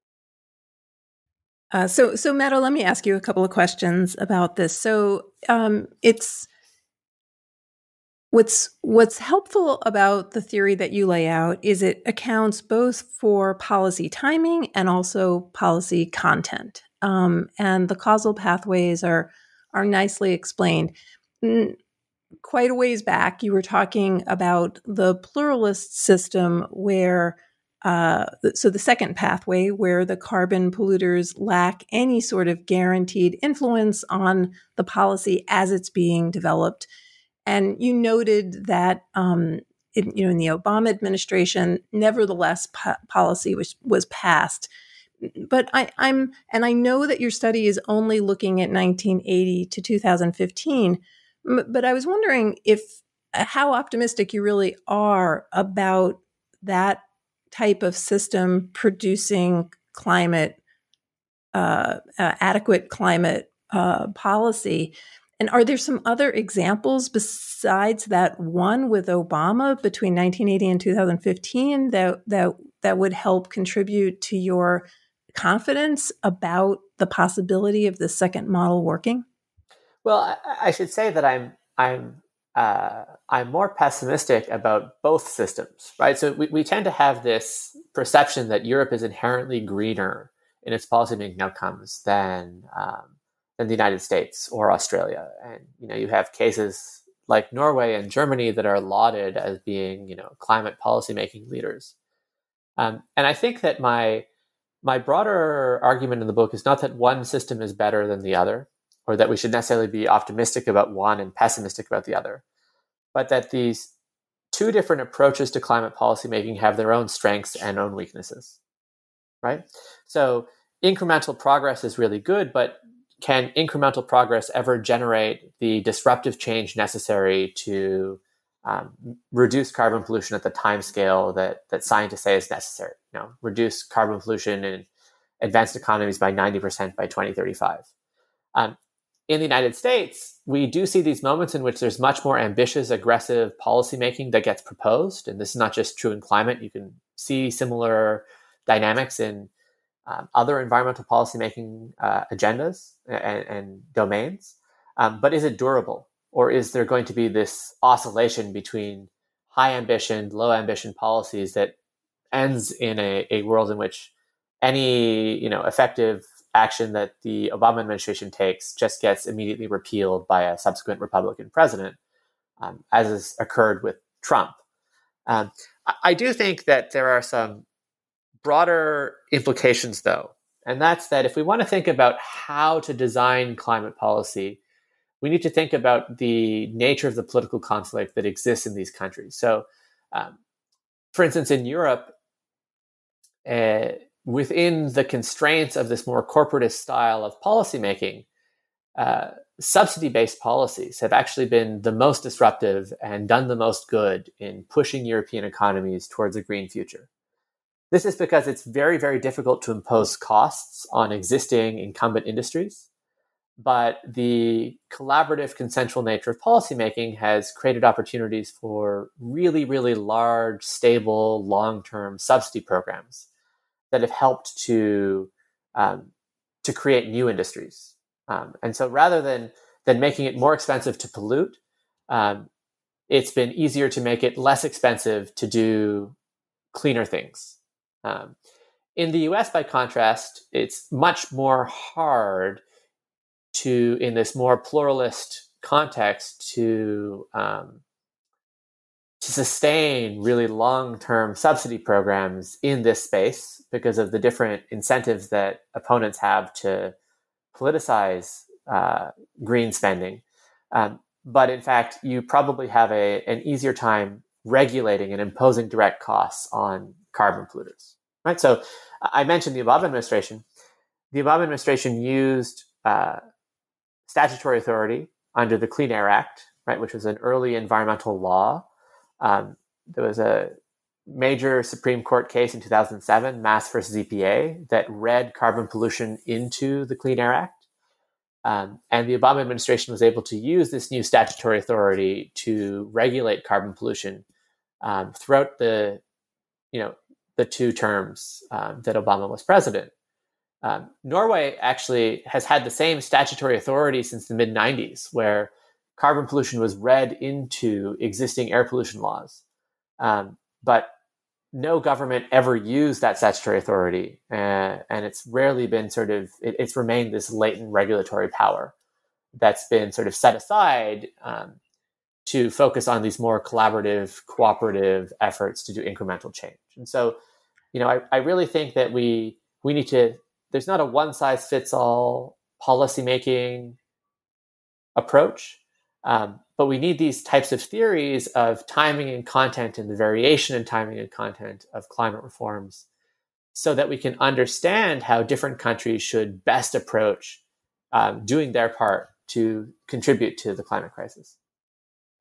So Maddo, let me ask you a couple of questions about this. So it's what's helpful about the theory that you lay out is it accounts both for policy timing and also policy content, and the causal pathways are nicely explained. Quite a ways back, you were talking about the pluralist system where, so the second pathway where the carbon polluters lack any sort of guaranteed influence on the policy as it's being developed. And you noted that, in the Obama administration, nevertheless, policy was passed. But I know that your study is only looking at 1980 to 2015. But I was wondering how optimistic you really are about that type of system producing climate adequate climate policy. And are there some other examples besides that one with Obama between 1980 and 2015 that would help contribute to your confidence about the possibility of the second model working? Well, I should say that I'm more pessimistic about both systems, right? So we tend to have this perception that Europe is inherently greener in its policymaking outcomes than the United States or Australia. And, you have cases like Norway and Germany that are lauded as being, climate policymaking leaders. And I think that my broader argument in the book is not that one system is better than the other, or that we should necessarily be optimistic about one and pessimistic about the other, but that these two different approaches to climate policymaking have their own strengths and own weaknesses, right? So incremental progress is really good, but can incremental progress ever generate the disruptive change necessary to reduce carbon pollution at the time scale that scientists say is necessary? Reduce carbon pollution in advanced economies by 90% by 2035. In the United States, we do see these moments in which there's much more ambitious, aggressive policymaking that gets proposed. And this is not just true in climate. You can see similar dynamics in other environmental policymaking agendas and domains. But is it durable? Or is there going to be this oscillation between high ambition, low ambition policies that ends in a world in which any effective action that the Obama administration takes just gets immediately repealed by a subsequent Republican president, as has occurred with Trump? I do think that there are some broader implications, though, and that's that if we want to think about how to design climate policy, we need to think about the nature of the political conflict that exists in these countries. So, for instance, in Europe, within the constraints of this more corporatist style of policymaking, subsidy-based policies have actually been the most disruptive and done the most good in pushing European economies towards a green future. This is because it's very, very difficult to impose costs on existing incumbent industries. But the collaborative, consensual nature of policymaking has created opportunities for really, really large, stable, long-term subsidy programs that have helped to create new industries. And so rather than making it more expensive to pollute, it's been easier to make it less expensive to do cleaner things. In the US, by contrast, it's much more hard to, in this more pluralist context, to sustain really long-term subsidy programs in this space because of the different incentives that opponents have to politicize green spending. But in fact, you probably have an easier time regulating and imposing direct costs on carbon polluters, right? So I mentioned the Obama administration. The Obama administration used statutory authority under the Clean Air Act, right, which was an early environmental law. There was a major Supreme Court case in 2007, Mass versus EPA, that read carbon pollution into the Clean Air Act. And the Obama administration was able to use this new statutory authority to regulate carbon pollution throughout the two terms that Obama was president. Norway actually has had the same statutory authority since the mid-90s, where carbon pollution was read into existing air pollution laws. But no government ever used that statutory authority, and it's rarely been it's remained this latent regulatory power that's been sort of set aside to focus on these more collaborative, cooperative efforts to do incremental change. And so, I really think that we need to, there's not a one-size-fits-all policymaking approach, but we need these types of theories of timing and content and the variation in timing and content of climate reforms so that we can understand how different countries should best approach doing their part to contribute to the climate crisis.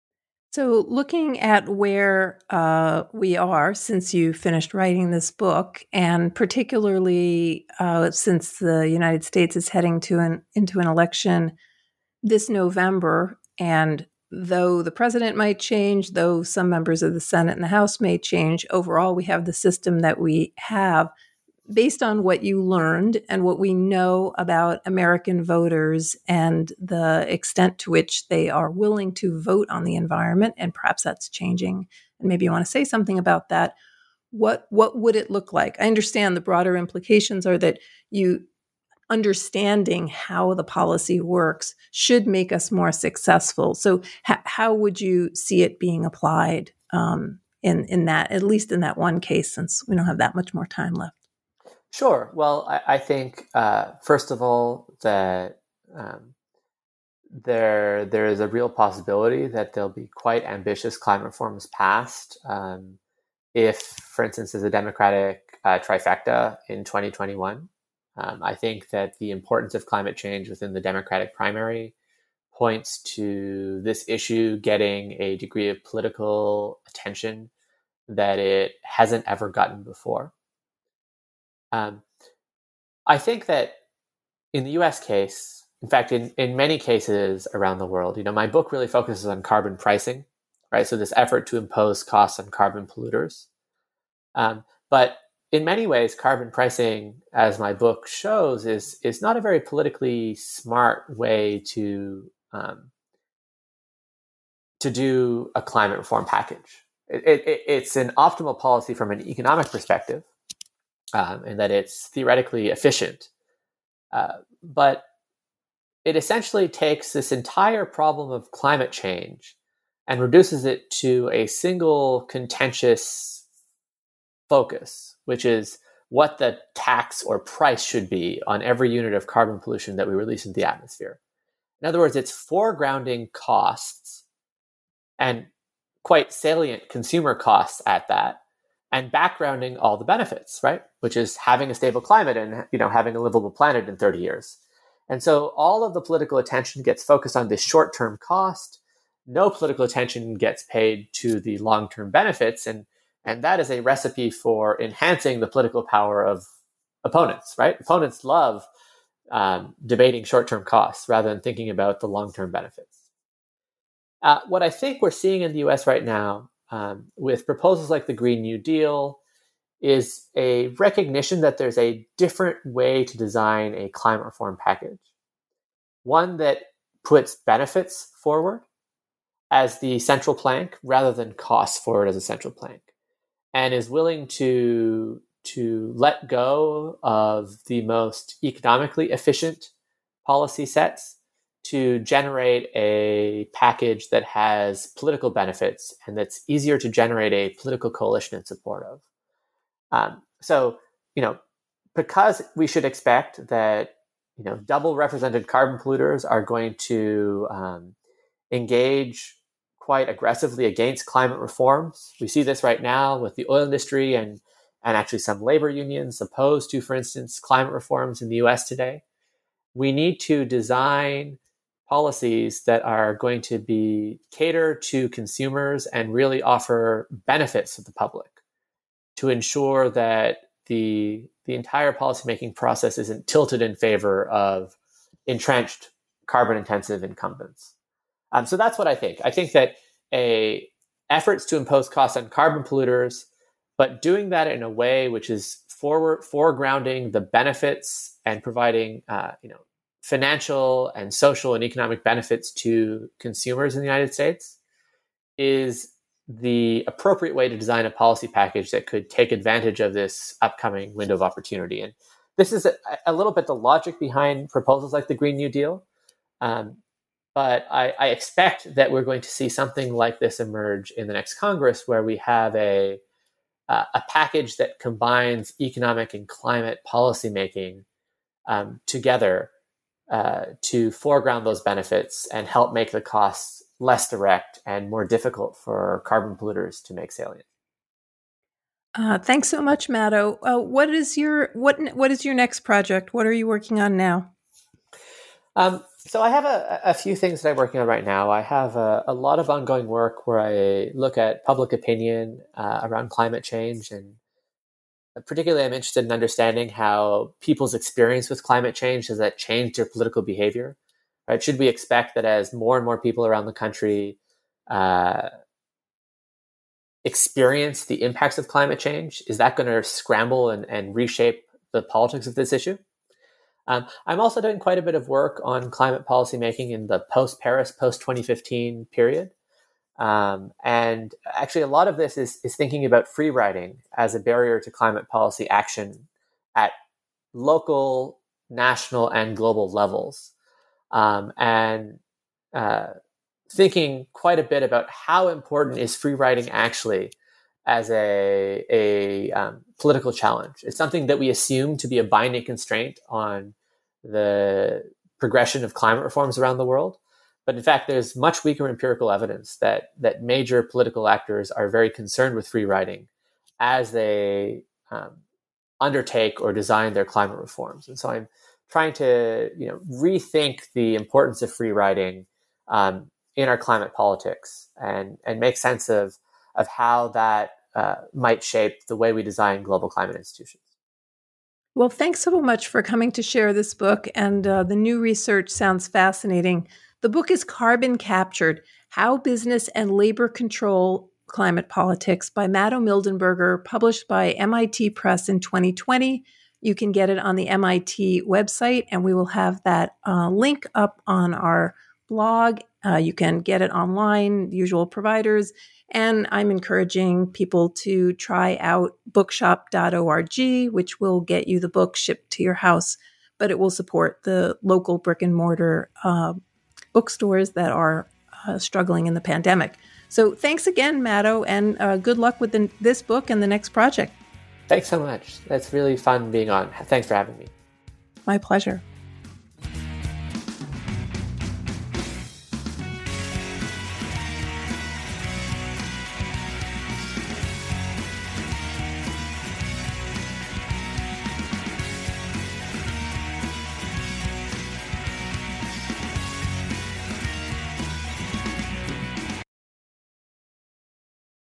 So, looking at where we are since you finished writing this book, and particularly since the United States is heading into an election this November, and though the president might change, though some members of the Senate and the House may change, overall we have the system that we have. Based on what you learned and what we know about American voters and the extent to which they are willing to vote on the environment, and perhaps that's changing, and maybe you want to say something about that, what would it look like? I understand the broader implications are that you understanding how the policy works should make us more successful. So how would you see it being applied in that, at least in that one case, since we don't have that much more time left? Sure. Well, I think, first of all, that there is a real possibility that there'll be quite ambitious climate reforms passed if, for instance, there's a Democratic trifecta in 2021. I think that the importance of climate change within the Democratic primary points to this issue getting a degree of political attention that it hasn't ever gotten before. I think that in the US case, in fact, in many cases around the world, my book really focuses on carbon pricing, right? So this effort to impose costs on carbon polluters. But in many ways, carbon pricing, as my book shows, is not a very politically smart way to do a climate reform package. It's an optimal policy from an economic perspective, and that it's theoretically efficient. But it essentially takes this entire problem of climate change and reduces it to a single contentious focus, which is what the tax or price should be on every unit of carbon pollution that we release into the atmosphere. In other words, it's foregrounding costs and quite salient consumer costs at that, and backgrounding all the benefits, right? Which is having a stable climate and having a livable planet in 30 years. And so all of the political attention gets focused on this short-term cost. No political attention gets paid to the long-term benefits, and that is a recipe for enhancing the political power of opponents, right? Opponents love debating short-term costs rather than thinking about the long-term benefits. What I think we're seeing in the US right now with proposals like the Green New Deal is a recognition that there's a different way to design a climate reform package. One that puts benefits forward as the central plank rather than costs forward as a central plank, and is willing to let go of the most economically efficient policy sets to generate a package that has political benefits and that's easier to generate a political coalition in support of. So, because we should expect that, double represented carbon polluters are going to engage quite aggressively against climate reforms. We see this right now with the oil industry and actually some labor unions opposed to, for instance, climate reforms in the US today. We need to design policies that are going to be cater to consumers and really offer benefits to the public to ensure that the entire policymaking process isn't tilted in favor of entrenched carbon-intensive incumbents. So that's what I think. I think that efforts to impose costs on carbon polluters, but doing that in a way which is foregrounding the benefits and providing financial and social and economic benefits to consumers in the United States is the appropriate way to design a policy package that could take advantage of this upcoming window of opportunity. And this is a little bit the logic behind proposals like the Green New Deal. But I expect that we're going to see something like this emerge in the next Congress, where we have a package that combines economic and climate policymaking together to foreground those benefits and help make the costs less direct and more difficult for carbon polluters to make salient. Thanks so much, Maddo. What is your next project? What are you working on now? So I have a few things that I'm working on right now. I have a lot of ongoing work where I look at public opinion around climate change, and particularly I'm interested in understanding how people's experience with climate change, does that change their political behavior? Right? Should we expect that as more and more people around the country experience the impacts of climate change, is that going to scramble and reshape the politics of this issue? I'm also doing quite a bit of work on climate policy making in the post-Paris, post-2015 period. And actually, a lot of this is thinking about free riding as a barrier to climate policy action at local, national, and global levels. And thinking quite a bit about how important is free riding actually as a political challenge. It's something that we assume to be a binding constraint on the progression of climate reforms around the world. But in fact, there's much weaker empirical evidence that major political actors are very concerned with free riding as they undertake or design their climate reforms. And so I'm trying to rethink the importance of free riding in our climate politics and make sense of how that might shape the way we design global climate institutions. Well, thanks so much for coming to share this book, and the new research sounds fascinating. The book is Carbon Captured: How Business and Labor Control Climate Politics by Matto Mildenberger, published by MIT Press in 2020. You can get it on the MIT website, and we will have that link up on our blog. You can get it online, usual providers. And I'm encouraging people to try out bookshop.org, which will get you the book shipped to your house, but it will support the local brick and mortar bookstores that are struggling in the pandemic. So thanks again, Matto, and good luck with this book and the next project. Thanks so much. That's really fun being on. Thanks for having me. My pleasure.